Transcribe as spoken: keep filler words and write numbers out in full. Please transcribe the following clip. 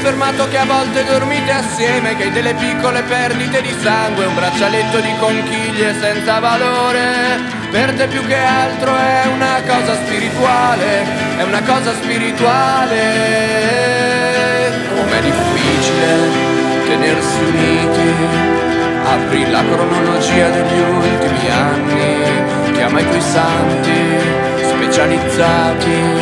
confermato che a volte dormite assieme, che hai delle piccole perdite di sangue, un braccialetto di conchiglie senza valore. Per te più che altro è una cosa spirituale, è una cosa spirituale. Com'è difficile tenersi uniti, apri la cronologia degli ultimi anni, chiama i tuoi santi specializzati